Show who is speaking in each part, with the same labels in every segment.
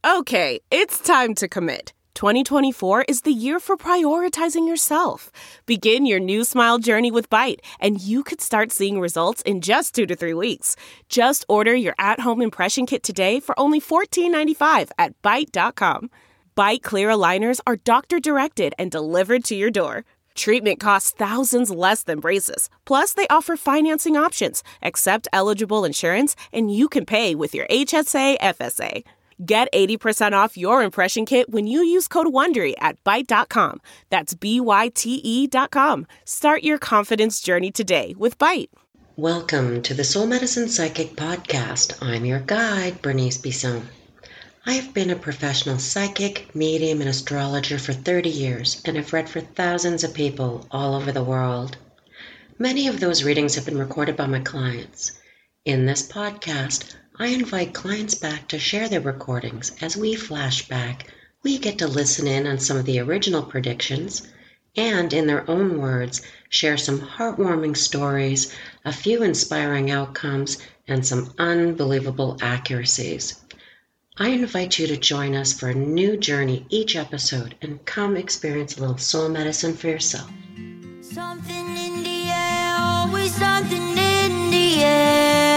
Speaker 1: Okay, it's time to commit. 2024 is the year for prioritizing yourself. Begin your new smile journey with Byte, and you could start seeing results in just 2 to 3 weeks. Just order your at-home impression kit today for only $14.95 at Byte.com. Byte Clear aligners are doctor-directed and delivered to your door. Treatment costs thousands less than braces. Plus, they offer financing options, accept eligible insurance, and you can pay with your HSA FSA. Get 80% off your impression kit when you use code WONDERY at Byte.com. That's BYTE.com. Start your confidence journey today with Byte.
Speaker 2: Welcome to the Soul Medicine Psychic Podcast. I'm your guide, Bernice Bisson. I have been a professional psychic, medium, and astrologer for 30 years and have read for thousands of people all over the world. Many of those readings have been recorded by my clients. In this podcast, I invite clients back to share their recordings. As we flash back, we get to listen in on some of the original predictions and, in their own words, share some heartwarming stories, a few inspiring outcomes, and some unbelievable accuracies. I invite you to join us for a new journey each episode and come experience a little soul medicine for yourself.
Speaker 3: Something in the air, always something in the air.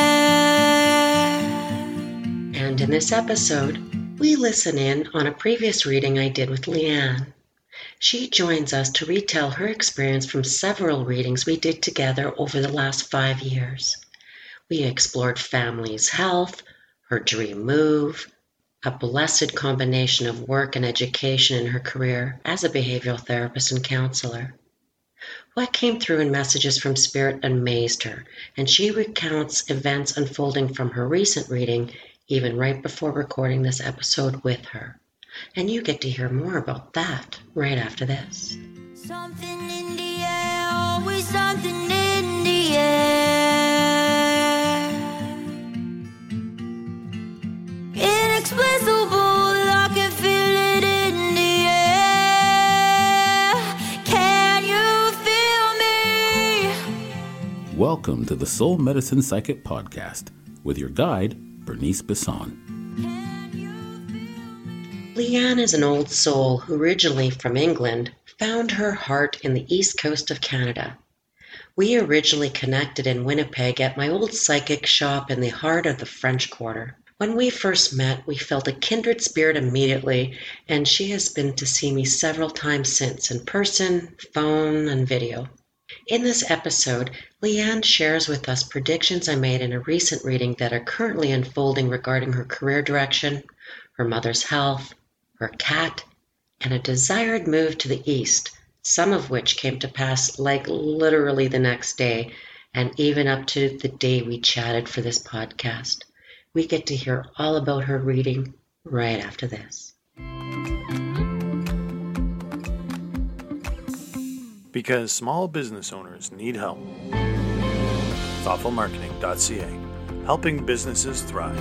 Speaker 2: And in this episode, we listen in on a previous reading I did with Leanne. She joins us to retell her experience from several readings we did together over the last 5 years. We explored family's health, her dream move, a blessed combination of work and education in her career as a behavioral therapist and counselor. What came through in messages from Spirit amazed her, and she recounts events unfolding from her recent reading, even right before recording this episode with her. And you get to hear more about that right after this.
Speaker 3: Something in the air, always something in the air. Inexplicable, I can feel it in the air. Can you feel me?
Speaker 4: Welcome to the Soul Medicine Psychic Podcast with your guide, Bernice Bisson.
Speaker 2: Leanne is an old soul who, originally from England, found her heart in the east coast of Canada. We originally connected in Winnipeg at my old psychic shop in the heart of the French Quarter. When we first met, we felt a kindred spirit immediately, and she has been to see me several times since, in person, phone, and video. In this episode, Leanne shares with us predictions I made in a recent reading that are currently unfolding regarding her career direction, her mother's health, her cat, and a desired move to the east, some of which came to pass like literally the next day, and even up to the day we chatted for this podcast. We get to hear all about her reading right after this.
Speaker 5: Because small business owners need help. Thoughtfulmarketing.ca, helping businesses thrive.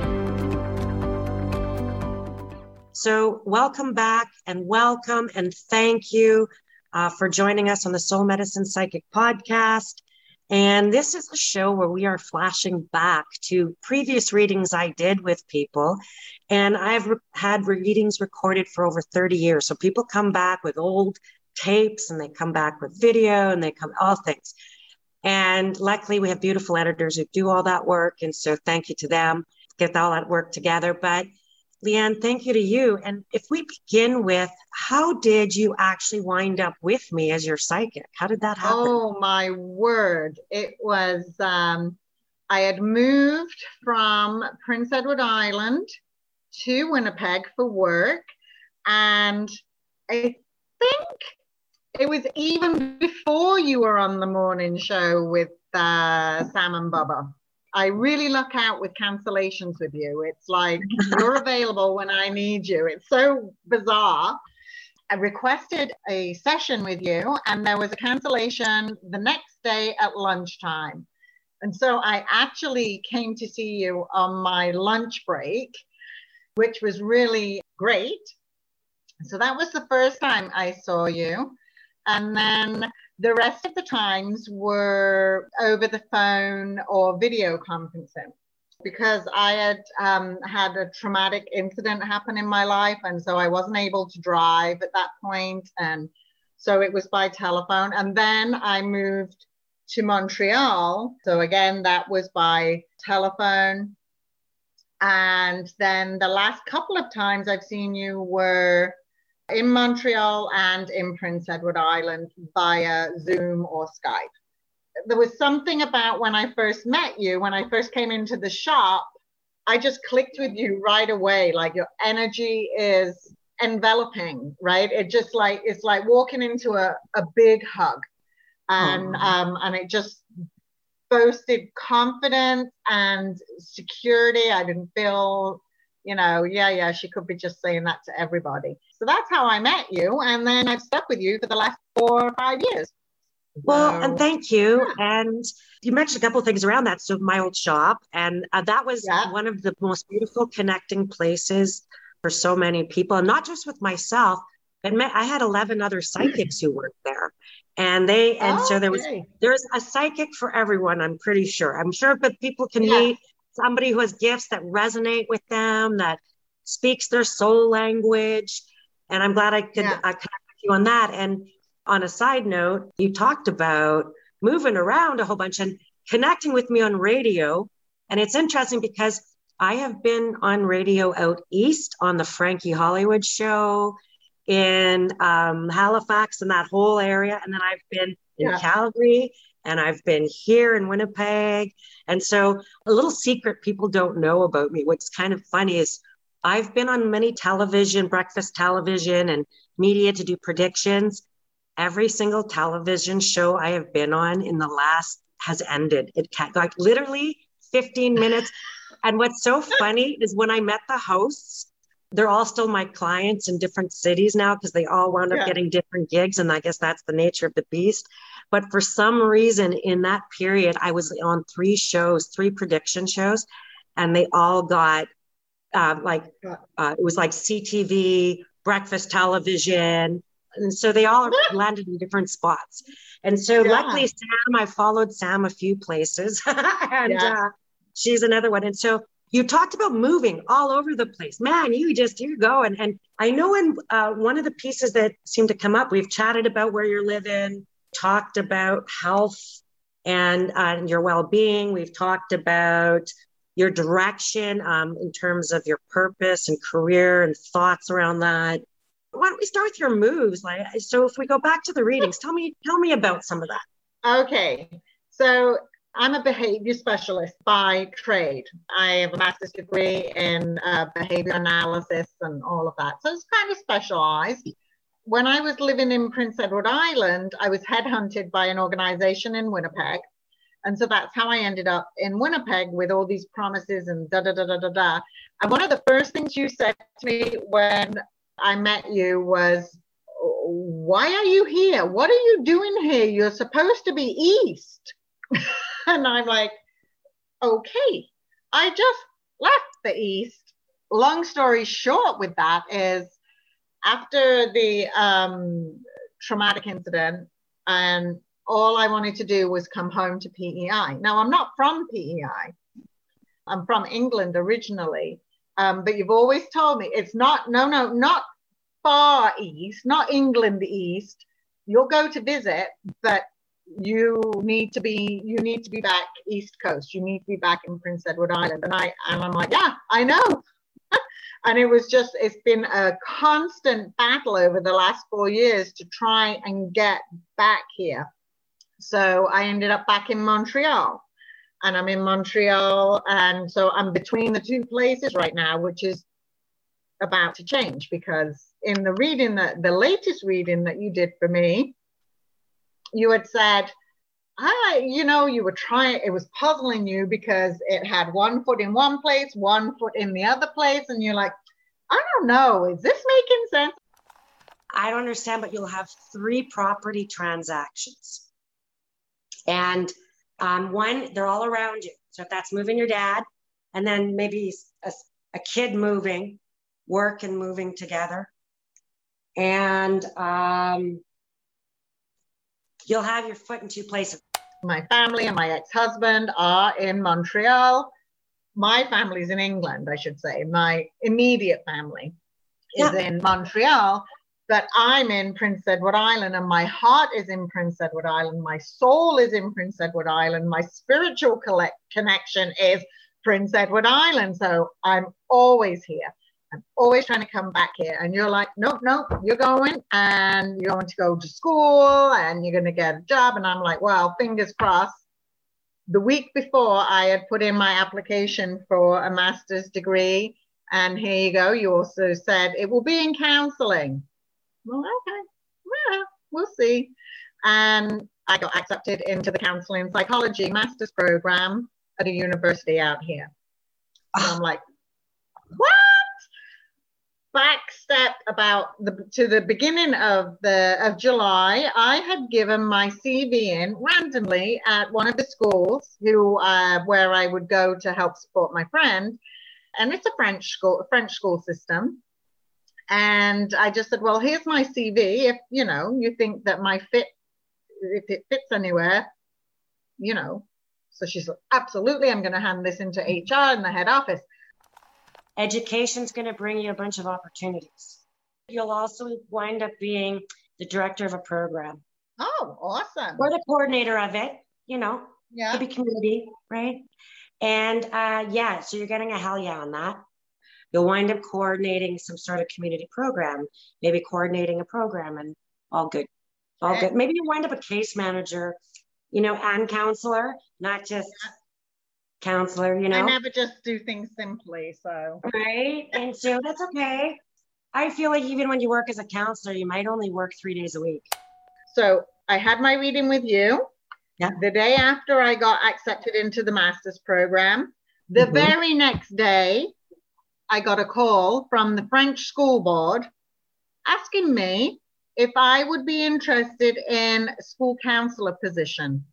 Speaker 2: So welcome back and thank you for joining us on the Soul Medicine Psychic Podcast. And this is a show where we are flashing back to previous readings I did with people. And I've had readings recorded for over 30 years. So people come back with old tapes and they come back with video and they come all things. And luckily we have beautiful editors who do all that work. And so thank you to them, get all that work together. But Leanne, thank you to you. And if we begin with, how did you actually wind up with me as your psychic? How did that happen?
Speaker 6: Oh, my word. It was, I had moved from Prince Edward Island to Winnipeg for work. And I think it was even before you were on the morning show with Sam and Bubba. I really luck out with cancellations with you. It's like you're available when I need you. It's so bizarre. I requested a session with you and there was a cancellation the next day at lunchtime. And so I actually came to see you on my lunch break, which was really great. So that was the first time I saw you. And then the rest of the times were over the phone or video conferencing. because I had had a traumatic incident happen in my life. And so I wasn't able to drive at that point. And so it was by telephone. And then I moved to Montreal. So again, that was by telephone. And then the last couple of times I've seen you were in Montreal and in Prince Edward Island via Zoom or Skype. There was something about when I first met you, when I first came into the shop, I just clicked with you right away. Like your energy is enveloping, right? It just like, it's like walking into a big hug. And it just boasted confidence and security. I didn't feel, she could be just saying that to everybody. So that's how I met you. And then I've stuck with you for the last 4 or 5 years.
Speaker 7: Well, and thank you. Yeah. And you mentioned a couple of things around that. So my old shop, and that was one of the most beautiful connecting places for so many people, and not just with myself. I had 11 other psychics who worked there, and so there's a psychic for everyone. I'm pretty sure. I'm sure, but people can meet somebody who has gifts that resonate with them, that speaks their soul language. And I'm glad I could connect with you on that. And on a side note, you talked about moving around a whole bunch and connecting with me on radio. And it's interesting because I have been on radio out east on the Frankie Hollywood show in Halifax and that whole area. And then I've been in Calgary, and I've been here in Winnipeg. And so a little secret people don't know about me, what's kind of funny, is I've been on many television, breakfast television and media to do predictions. Every single television show I have been on in the last has ended. It like literally 15 minutes. And what's so funny is when I met the hosts, they're all still my clients in different cities now because they all wound up getting different gigs. And I guess that's the nature of the beast. But for some reason in that period, I was on 3 prediction shows, and they all got it was like CTV, breakfast television. And so they all landed in different spots. And so luckily, I followed Sam a few places and she's another one. And so you talked about moving all over the place, man, you go. And I know in one of the pieces that seemed to come up, we've chatted about where you're living, talked about health and your well-being. We've talked about your direction in terms of your purpose and career and thoughts around that. Why don't we start with your moves? So if we go back to the readings, tell me about some of that.
Speaker 6: Okay. So I'm a behavior specialist by trade. I have a master's degree in behavior analysis and all of that. So it's kind of specialized. When I was living in Prince Edward Island, I was headhunted by an organization in Winnipeg. And so that's how I ended up in Winnipeg with all these promises and da-da-da-da-da-da. And one of the first things you said to me when I met you was, why are you here? What are you doing here? You're supposed to be east. And I'm like, okay, I just left the east. Long story short with that is after the traumatic incident, and all I wanted to do was come home to PEI. Now, I'm not from PEI. I'm from England originally. But you've always told me it's not far east, not England east. You'll go to visit, but you need to be back East Coast. You need to be back in Prince Edward Island. And I'm like, yeah, I know. And it's been a constant battle over the last 4 years to try and get back here. So I ended up back in Montreal. And I'm in Montreal, and so I'm between the 2 places right now, which is about to change, because in the reading, the latest reading that you did for me, you had said, you were trying, it was puzzling you because it had 1 foot in one place, 1 foot in the other place, and you're like, I don't know, is this making sense?
Speaker 7: I don't understand, but you'll have 3 property transactions. And one, they're all around you. So if that's moving your dad, and then maybe a kid moving, work and moving together. And you'll have your foot in 2 places.
Speaker 6: My family and my ex-husband are in Montreal. my family's in England, I should say. My immediate family is in Montreal, but I'm in Prince Edward Island, and my heart is in Prince Edward Island. My soul is in Prince Edward Island. My spiritual connection is Prince Edward Island. So I'm always here. I'm always trying to come back here. And you're like, nope, you're going, and you're going to go to school, and you're going to get a job. And I'm like, well, fingers crossed. The week before, I had put in my application for a master's degree. And here you go. You also said it will be in counseling. Well, okay, yeah, we'll see. And I got accepted into the counseling psychology master's program at a university out here. And I'm like, what? Backstep to the beginning of July, I had given my CV in randomly at one of the schools where I would go to help support my friend. And it's a French school system. And I just said, well, here's my CV. If, you think that if it fits anywhere, So she's like, absolutely, I'm going to hand this into HR in the head office.
Speaker 7: Education's going to bring you a bunch of opportunities. You'll also wind up being the director of a program.
Speaker 6: Oh, awesome.
Speaker 7: Or the coordinator of it,
Speaker 6: Yeah.
Speaker 7: Could be community, right? And so you're getting a hell yeah on that. You'll wind up coordinating some sort of community program, maybe coordinating a program, and all good. All good. Maybe you wind up a case manager, and counselor, not just counselor,
Speaker 6: I never just do things simply, so.
Speaker 7: Right, and so that's okay. I feel like even when you work as a counselor, you might only work 3 days a week.
Speaker 6: So I had my reading with you. Yeah. The day after I got accepted into the master's program, the very next day, I got a call from the French school board asking me if I would be interested in a school counselor position.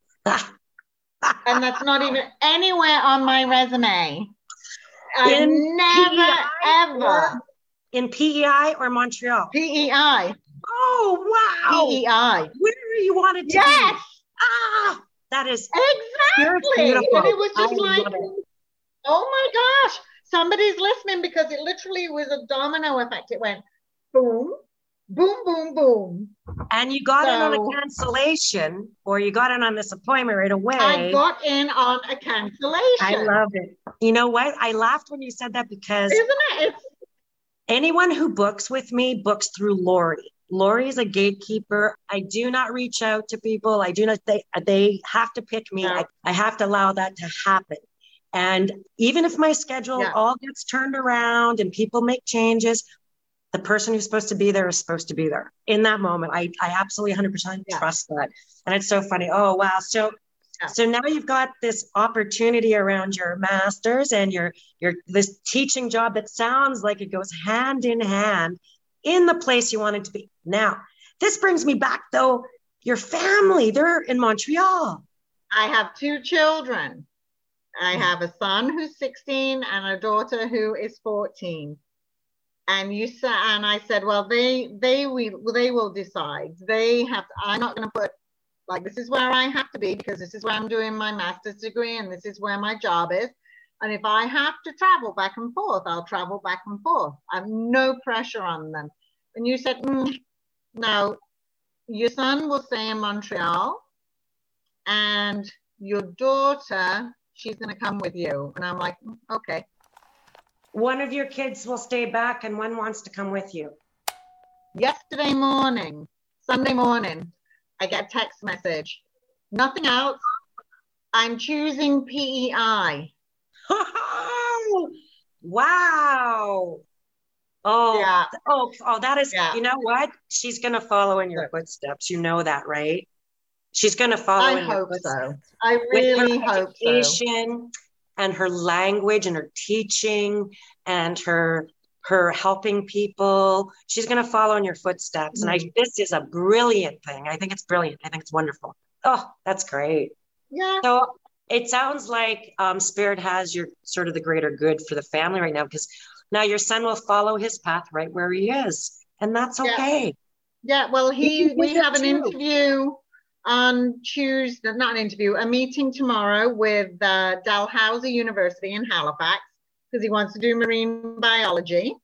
Speaker 6: And that's not even anywhere on my resume. I never, ever.
Speaker 7: In PEI or Montreal?
Speaker 6: PEI.
Speaker 7: Oh, wow.
Speaker 6: PEI.
Speaker 7: Where you wanted to
Speaker 6: Yes.
Speaker 7: be. That is
Speaker 6: exactly. And it was just
Speaker 7: it.
Speaker 6: Oh my gosh, somebody's listening, because it literally was a domino effect. It went boom, boom, boom, boom.
Speaker 7: And you got in on a cancellation, or you got in on this appointment right away.
Speaker 6: I got in on a cancellation.
Speaker 7: I love it. You know what? I laughed when you said that, because
Speaker 6: isn't it?
Speaker 7: Anyone who books with me books through Lori. Lori is a gatekeeper. I do not reach out to people. I do not, they have to pick me.
Speaker 6: Yeah.
Speaker 7: I have to allow that to happen. And even if my schedule all gets turned around and people make changes, the person who's supposed to be there is supposed to be there in that moment. I absolutely 100% trust that. And it's so funny. Oh, wow. So now you've got this opportunity around your master's and your this teaching job that sounds like it goes hand in hand in the place you wanted to be. Now, this brings me back, though. Your family, they're in Montreal.
Speaker 6: I have 2 children. I have a son who's 16 and a daughter who is 14. And I said, well, they will decide. They have. I'm not going to put, like, this is where I have to be, because this is where I'm doing my master's degree and this is where my job is. And if I have to travel back and forth, I'll travel back and forth. I have no pressure on them. And you said, no, your son will stay in Montreal and your daughter, she's going to come with you. And I'm like, okay.
Speaker 7: One of your kids will stay back and one wants to come with you.
Speaker 6: Yesterday morning, Sunday morning, I get a text message. Nothing else. I'm choosing PEI.
Speaker 7: Wow. Oh,
Speaker 6: yeah.
Speaker 7: Oh, that is, you know what? She's going to follow in your footsteps. You know that, right? She's going to follow in your footsteps.
Speaker 6: I hope so. I really hope
Speaker 7: so. And her language and her teaching and her helping people, she's going to follow in your footsteps. And this is a brilliant thing. I think it's brilliant. I think it's wonderful. Oh, that's great.
Speaker 6: Yeah.
Speaker 7: So it sounds like Spirit has your sort of the greater good for the family right now, because now your son will follow his path right where he is. And that's okay.
Speaker 6: Yeah. Well, we have an interview on Tuesday, not an interview, a meeting tomorrow with Dalhousie University in Halifax, because he wants to do marine biology.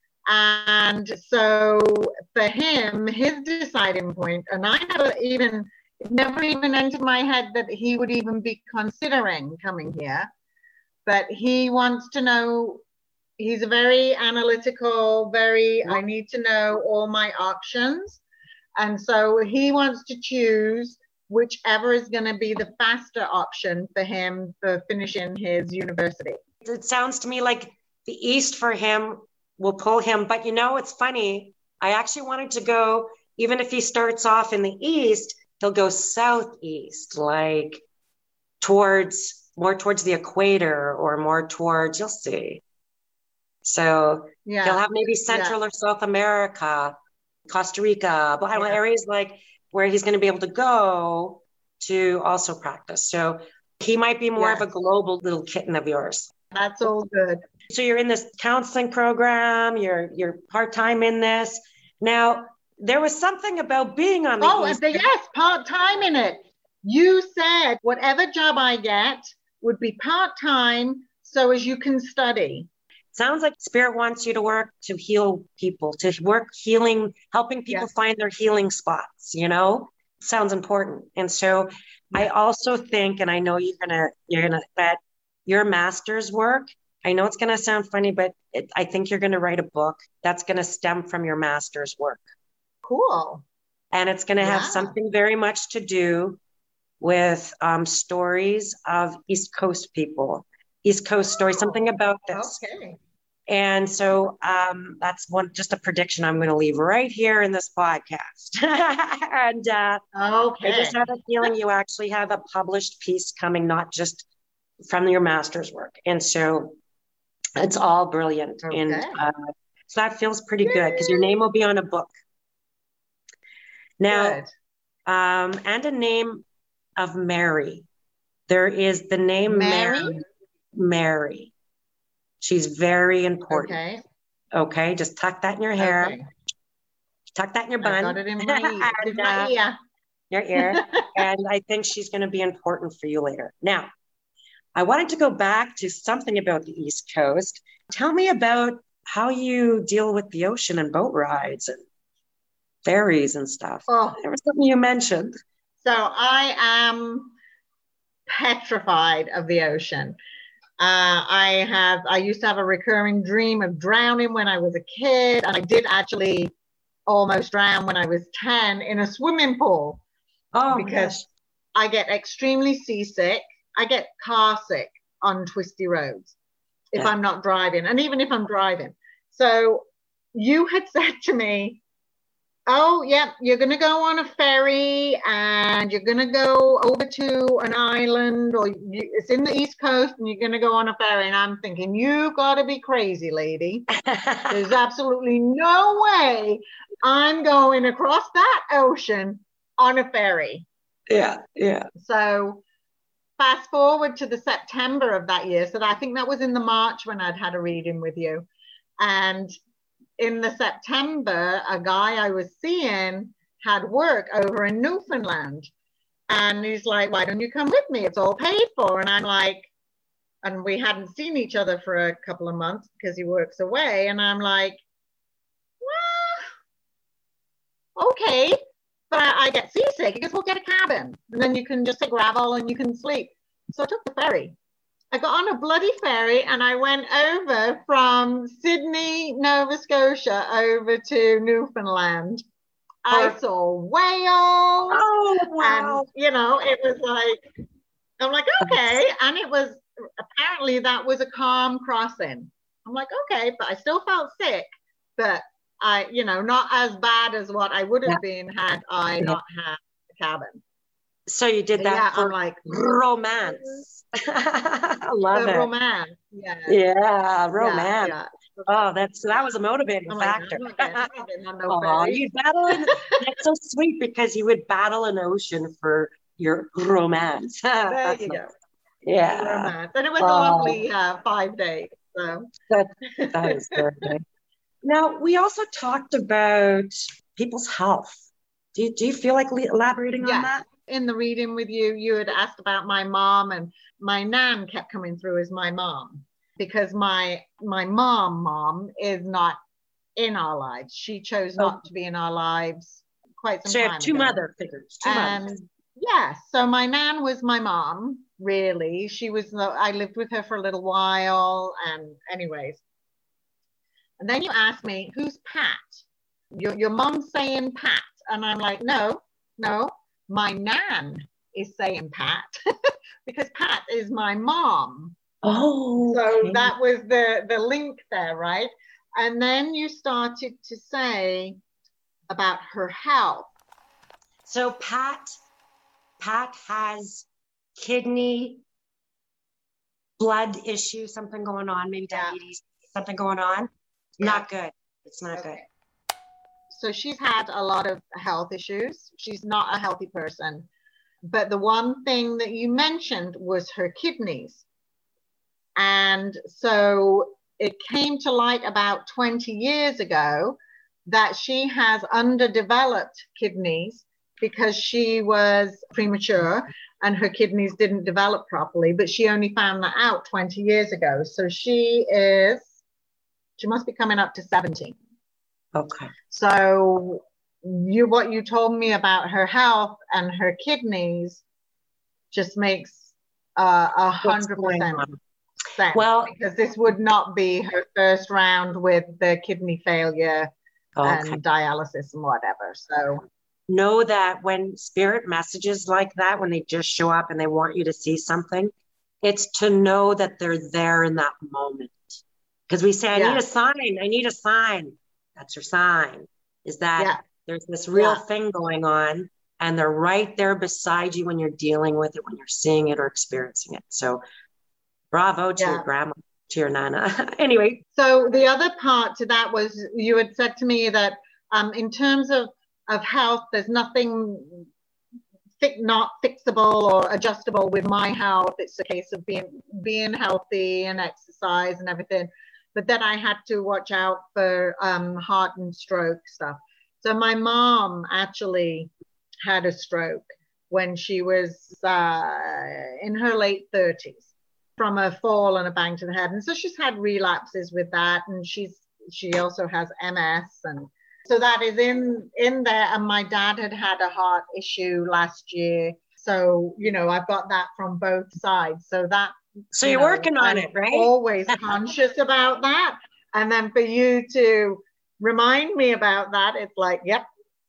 Speaker 6: And so for him, his deciding point, and I never even entered my head that he would even be considering coming here, but he wants to know, he's a very analytical, I need to know all my options. And so he wants to choose whichever is going to be the faster option for him for finishing his university.
Speaker 7: It sounds to me like the East for him will pull him. But it's funny. I actually wanted to go, even if he starts off in the East, he'll go southeast, like more towards the equator or more towards, you'll see. So he'll have maybe Central or South America, Costa Rica, areas like where he's going to be able to go to also practice. So he might be more of a global little kitten of yours.
Speaker 6: That's all good.
Speaker 7: So you're in this counseling program, you're part-time in this. Now, there was something about being on the East.
Speaker 6: Yes, part-time in it. You said whatever job I get would be part-time so as you can study.
Speaker 7: Sounds like Spirit wants you to work to heal people, to work healing, helping people find their healing spots, sounds important. And so I also think, and I know you're gonna that your master's work, I know it's gonna sound funny, but I think you're gonna write a book that's gonna stem from your master's work.
Speaker 6: Cool.
Speaker 7: And it's gonna have something very much to do with stories of East Coast people, East Coast stories, something about this.
Speaker 6: Okay.
Speaker 7: And so that's just a prediction I'm going to leave right here in this podcast. And I just have a feeling you actually have a published piece coming, not just from your master's work. And so it's all brilliant. Okay. And so that feels pretty good because your name will be on a book. Now, and a name of Mary. There is the name Mary. She's very important. Okay. Just tuck that in your hair. Okay. Tuck that in your bun. I got it in my ear. Your ear. And I think she's going to be important for you later. Now, I wanted to go back to something about the East Coast. Tell me about how you deal with the ocean and boat rides and ferries and stuff. Oh. There was something you mentioned.
Speaker 6: So I am petrified of the ocean. I used to have a recurring dream of drowning when I was a kid, and I did actually almost drown when I was 10 in a swimming pool. Because I get extremely seasick. I get car sick on twisty roads if I'm not driving, and even if I'm driving. So you had said to me, you're going to go on a ferry and you're going to go over to an island, or it's in the East Coast and you're going to go on a ferry. And I'm thinking, you got to be crazy, lady. There's absolutely no way I'm going across that ocean on a ferry.
Speaker 7: Yeah.
Speaker 6: So fast forward to the September of that year. So I think that was in the March when I'd had a reading with you. And in the September, a guy I was seeing had work over in Newfoundland. And he's like, why don't you come with me? It's all paid for. And I'm like, and we hadn't seen each other for a couple of months because he works away. And I'm like, well, okay. But I get seasick. He goes, we'll get a cabin. And then you can just take gravel and you can sleep. So I took the ferry. I got on a bloody ferry and I went over from Sydney, Nova Scotia, over to Newfoundland. I saw whales. Oh, wow. And, it was like, I'm like, okay. And it was, apparently that was a calm crossing. I'm like, okay, but I still felt sick. But I, not as bad as what I would have been had I not had a cabin.
Speaker 7: So you did that for like romance. I love it.
Speaker 6: Romance.
Speaker 7: Yeah, romance. Yeah. Oh, that was a motivating factor. You battle that's so sweet because you would battle an ocean for your romance.
Speaker 6: There you go.
Speaker 7: Yeah.
Speaker 6: Romance. And it was a lovely 5 days. So
Speaker 7: that is good. Now, we also talked about people's health. Do you feel like elaborating on that?
Speaker 6: in the reading with you, you had asked about my mom, and my nan kept coming through as my mom, because my mom is not in our lives. She chose not to be in our lives quite some time ago. So you have
Speaker 7: two mother figures. Mothers.
Speaker 6: Yeah, so my nan was my mom, really. I lived with her for a little while, and anyways. And then you asked me, who's Pat? Your mom's saying Pat. And I'm like, no, my nan is saying Pat because Pat is my mom.
Speaker 7: Oh,
Speaker 6: so
Speaker 7: okay.
Speaker 6: That was the link there, right? And then you started to say about her health.
Speaker 7: So Pat has kidney, blood issue, something going on, maybe diabetes, something going on. Not good. It's not good.
Speaker 6: So she's had a lot of health issues. She's not a healthy person. But the one thing that you mentioned was her kidneys. And so it came to light about 20 years ago that she has underdeveloped kidneys because she was premature and her kidneys didn't develop properly. But she only found that out 20 years ago. So she must be coming up to 70.
Speaker 7: Okay.
Speaker 6: So what you told me about her health and her kidneys just makes 100% sense.
Speaker 7: Well,
Speaker 6: because this would not be her first round with the kidney failure and dialysis and whatever. So
Speaker 7: know that when spirit messages like that, when they just show up and they want you to see something, it's to know that they're there in that moment. Because we say, I need a sign. That's your sign, is that there's this real thing going on, and they're right there beside you when you're dealing with it, when you're seeing it or experiencing it. So bravo to your grandma, to your nana. Anyway.
Speaker 6: So the other part to that was you had said to me that in terms of health, there's nothing not fixable or adjustable with my health. It's a case of being healthy and exercise and everything. But then I had to watch out for heart and stroke stuff. So my mom actually had a stroke when she was in her late 30s from a fall and a bang to the head. And so she's had relapses with that. And she also has MS. And so that is in there. And my dad had a heart issue last year. So, I've got that from both sides. So
Speaker 7: you're working on it, right?
Speaker 6: Always conscious about that. And then for you to remind me about that, it's like, yep,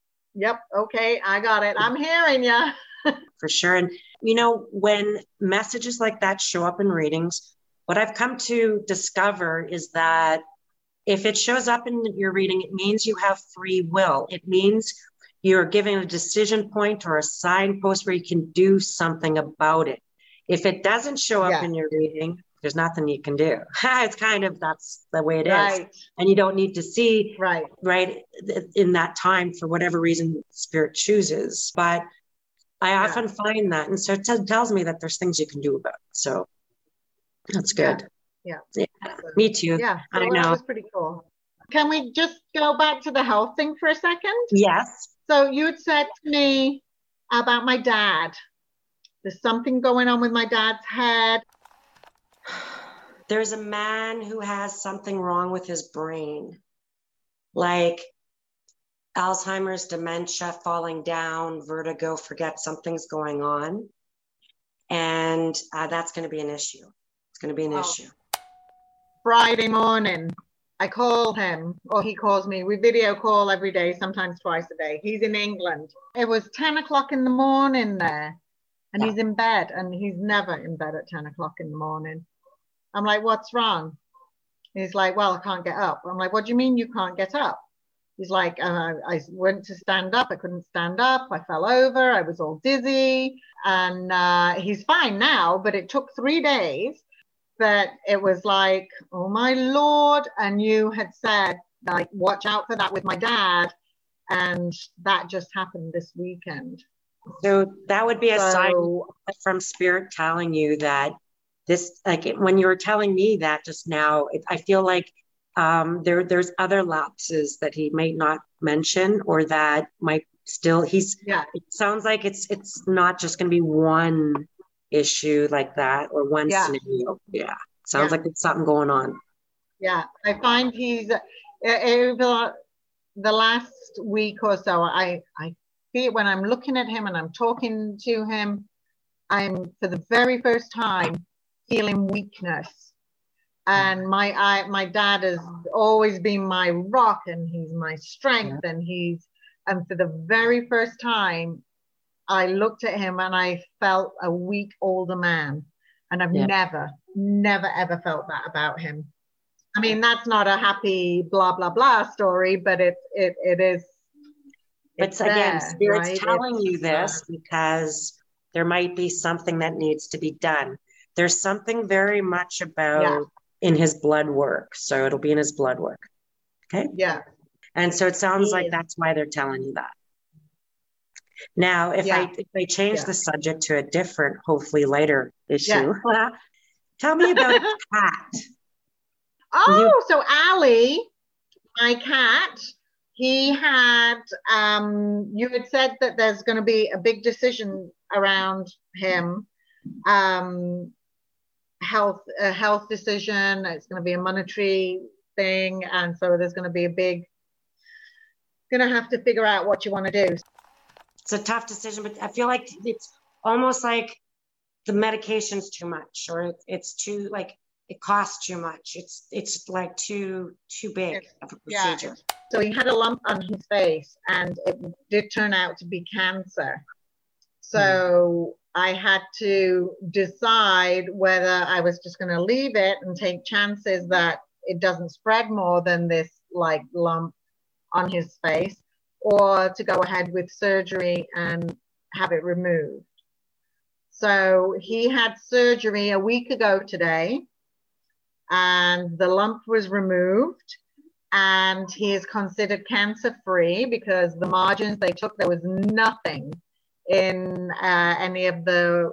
Speaker 6: okay, I got it. I'm hearing you.
Speaker 7: For sure. And, when messages like that show up in readings, what I've come to discover is that if it shows up in your reading, it means you have free will. It means you're given a decision point or a signpost where you can do something about it. If it doesn't show up in your reading, there's nothing you can do. It's that's the way it is. And you don't need to see right in that time for whatever reason Spirit chooses. But I often find that. And so it tells me that there's things you can do about it. So that's good.
Speaker 6: Yeah.
Speaker 7: Me too.
Speaker 6: Yeah.
Speaker 7: I know.
Speaker 6: That was pretty cool. Can we just go back to the health thing for a second?
Speaker 7: Yes.
Speaker 6: So you had said to me about my dad. There's something going on with my dad's head.
Speaker 7: There's a man who has something wrong with his brain, like Alzheimer's, dementia, falling down, vertigo, forget something's going on. And that's going to be an issue. It's going to be an issue.
Speaker 6: Friday morning, I call him, or he calls me. We video call every day, sometimes twice a day. He's in England. It was 10 o'clock in the morning there. And he's in bed, and he's never in bed at 10 o'clock in the morning. I'm like, what's wrong? He's like, well, I can't get up. I'm like, what do you mean you can't get up? He's like, I went to stand up. I couldn't stand up. I fell over. I was all dizzy. And he's fine now, but it took 3 days. But it was like, oh, my Lord. And you had said, like, watch out for that with my dad. And that just happened this weekend.
Speaker 7: So that would be a sign from Spirit telling you that this, like when you were telling me that just now, I feel like there's other lapses that he may not mention or that might Still, it sounds like it's not just going to be one issue like that or one scenario. Yeah. Sounds like there's something going on.
Speaker 6: Yeah. I find he's, the last week or so, I feel when I'm looking at him and I'm talking to him, I'm for the very first time feeling weakness. And my dad has always been my rock, and he's my strength, and for the very first time, I looked at him and I felt a weak older man. And I've never, ever felt that about him. I mean, that's not a happy blah, blah, blah story, but it is.
Speaker 7: It's again, Spirit's telling you this because there might be something that needs to be done. There's something very much about in his blood work. So it'll be in his blood work. Okay.
Speaker 6: Yeah.
Speaker 7: And so it sounds like that's why they're telling you that. Now, if I change the subject to a different, hopefully lighter issue, tell me about a cat.
Speaker 6: Oh, so Ali, my cat, he had, you had said that there's going to be a big decision around him, health decision. It's going to be a monetary thing. And so there's going to be going to have to figure out what you want to do.
Speaker 7: It's a tough decision, but I feel like it's almost like the medication's too much, or it's too, like, it costs too much. It's like too big of a procedure.
Speaker 6: Yeah. So he had a lump on his face, and it did turn out to be cancer. So I had to decide whether I was just going to leave it and take chances that it doesn't spread more than this like lump on his face, or to go ahead with surgery and have it removed. So he had surgery a week ago today, and the lump was removed, and he is considered cancer-free because the margins they took, there was nothing in any of the,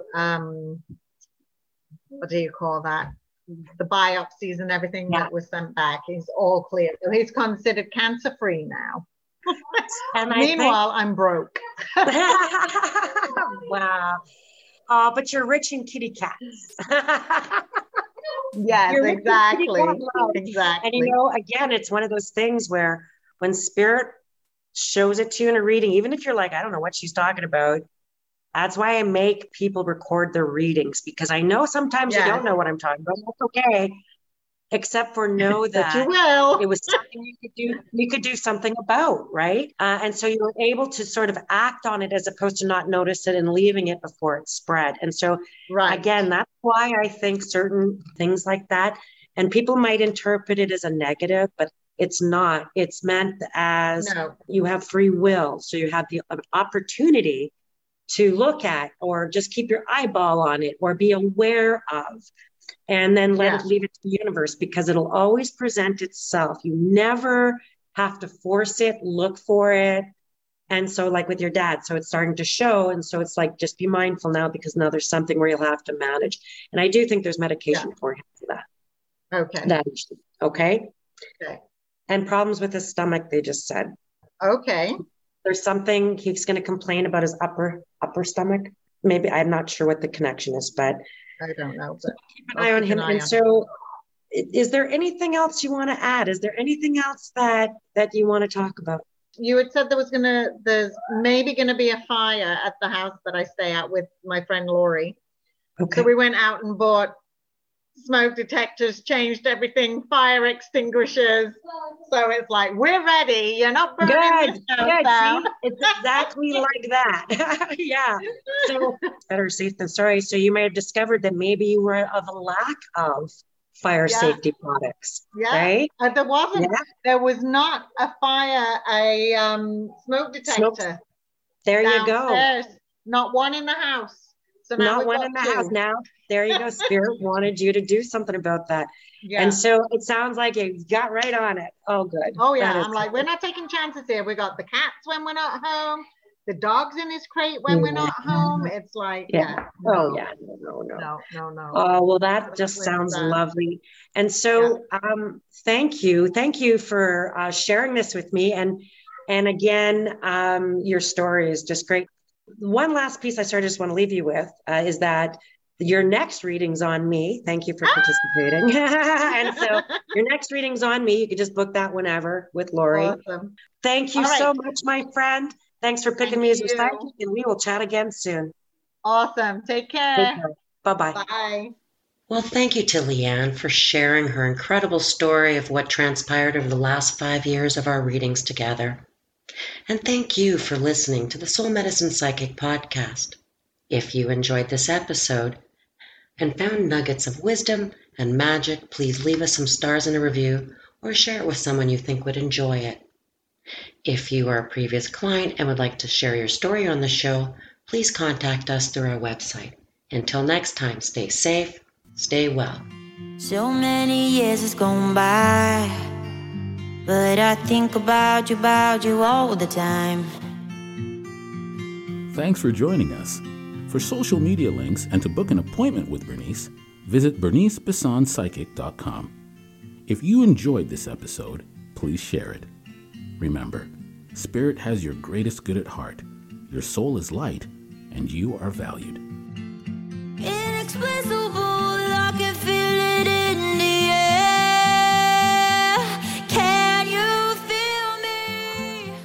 Speaker 6: what do you call that? The biopsies and everything that was sent back. He's all clear. So he's considered cancer-free now. And meanwhile, I'm broke.
Speaker 7: Wow. Oh, but you're rich in kitty cats.
Speaker 6: Yes, exactly. Exactly.
Speaker 7: And you know, again, it's one of those things where when Spirit shows it to you in a reading, even if you're like, I don't know what she's talking about, that's why I make people record their readings, because I know sometimes you don't know what I'm talking about. That's okay. Except for know that
Speaker 6: you will.
Speaker 7: It was something you could do something about, right? And so you were able to sort of act on it as opposed to not notice it and leaving it before it spread. And so again, that's why I think certain things like that, and people might interpret it as a negative, but it's not. It's meant as you have free will. So you have the opportunity to look at, or just keep your eyeball on it, or be aware of, and then leave it to the universe, because it'll always present itself. You never have to force it, look for it. And so like with your dad, so it's starting to show. And so it's like, just be mindful now, because now there's something where you'll have to manage. And I do think there's medication for him for that.
Speaker 6: Okay.
Speaker 7: That issue. Okay. And problems with his stomach, they just said.
Speaker 6: Okay.
Speaker 7: There's something he's going to complain about, his upper stomach. Maybe, I'm not sure what the connection is, but
Speaker 6: I don't know. But
Speaker 7: keep an eye on him. And so is there anything else you want to add? Is there anything else that you want to talk about?
Speaker 6: You had said there's maybe going to be a fire at the house that I stay at with my friend Lori.
Speaker 7: Okay.
Speaker 6: So we went out and bought smoke detectors, changed everything, fire extinguishers. So it's like, we're ready. You're not burning this house down.
Speaker 7: See? It's exactly like that. Yeah. So better safe than sorry. So you may have discovered that maybe you were of a lack of fire safety products.
Speaker 6: Yeah.
Speaker 7: Right?
Speaker 6: There wasn't. Yeah. There was not a smoke detector.
Speaker 7: There
Speaker 6: downstairs.
Speaker 7: You go.
Speaker 6: Not one in the house. So now
Speaker 7: not one in the house. Now, there you go. Spirit wanted you to do something about that.
Speaker 6: Yeah.
Speaker 7: And so it sounds like you got right on it. Oh, good.
Speaker 6: Oh, yeah. I'm like, we're not taking chances here. We got the cats when we're not home, the dog's in his crate when we're not home. It's like, No.
Speaker 7: Oh, well, that just sounds lovely. And so thank you. Thank you for sharing this with me. And And again, your story is just great. One last piece I just want to leave you with is that your next reading's on me. Thank you for participating. And so your next reading's on me. You could just book that whenever with Lori.
Speaker 6: Awesome.
Speaker 7: Thank you so much, my friend. Thanks for picking me as your psychic, and we will chat again soon.
Speaker 6: Awesome. Take care.
Speaker 7: Bye-bye.
Speaker 6: Bye.
Speaker 2: Well, thank you to Leanne for sharing her incredible story of what transpired over the last 5 years of our readings together. And thank you for listening to the Soul Medicine Psychic Podcast. If you enjoyed this episode and found nuggets of wisdom and magic, please leave us some stars in a review or share it with someone you think would enjoy it. If you are a previous client and would like to share your story on the show, please contact us through our website. Until next time, stay safe, stay well.
Speaker 3: So many years has gone by, but I think about you all the time.
Speaker 4: Thanks for joining us. For social media links and to book an appointment with Bernice, visit BerniceBessonPsychic.com. If you enjoyed this episode, please share it. Remember, Spirit has your greatest good at heart. Your soul is light, and you are valued.
Speaker 3: Inexplicable, I can feel it in the air. Can you feel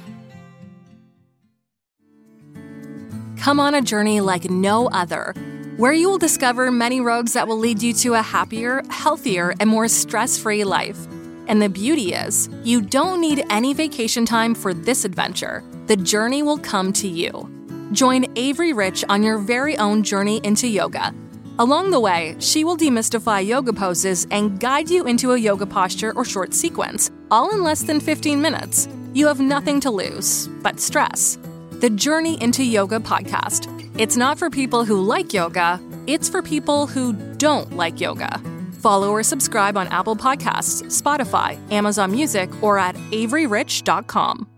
Speaker 3: me?
Speaker 8: Come on a journey like no other, where you will discover many roads that will lead you to a happier, healthier, and more stress-free life. And the beauty is, you don't need any vacation time for this adventure. The journey will come to you. Join Avery Rich on your very own journey into yoga. Along the way, she will demystify yoga poses and guide you into a yoga posture or short sequence, all in less than 15 minutes. You have nothing to lose but stress. The Journey into Yoga podcast. It's not for people who like yoga, it's for people who don't like yoga. Follow or subscribe on Apple Podcasts, Spotify, Amazon Music, or at averyrich.com.